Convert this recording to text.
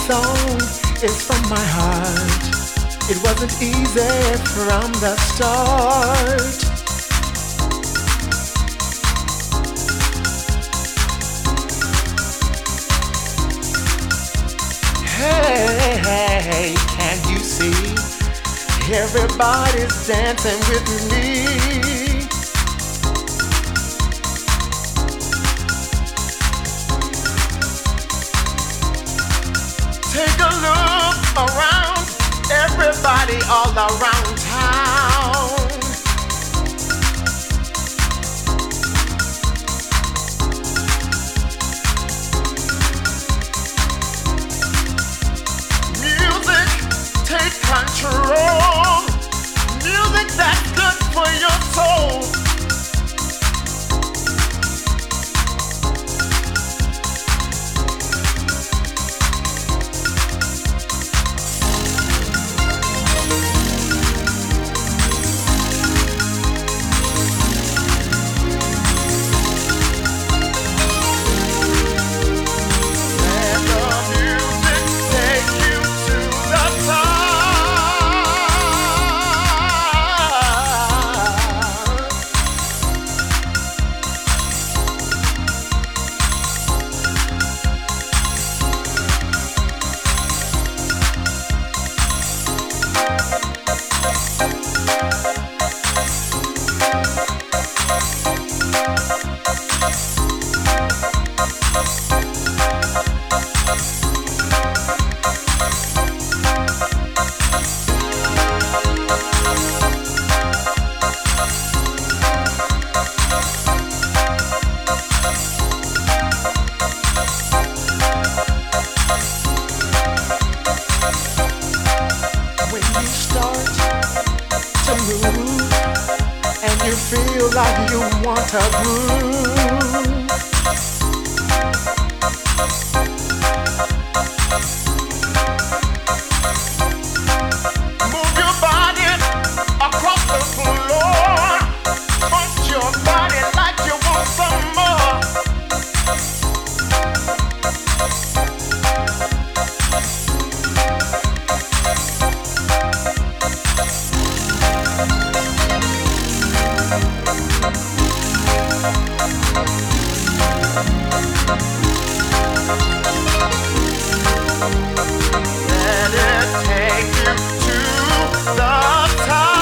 song is from my heart. It wasn't easy from the start. Hey, hey, can't you see? Everybody's dancing with me. Take a look around, everybody all around town. Music, take control. Music that's good for your soul. Feel like you want to groove. Move your body across the floor. Punch your body like you want some more. Let it take you to the top.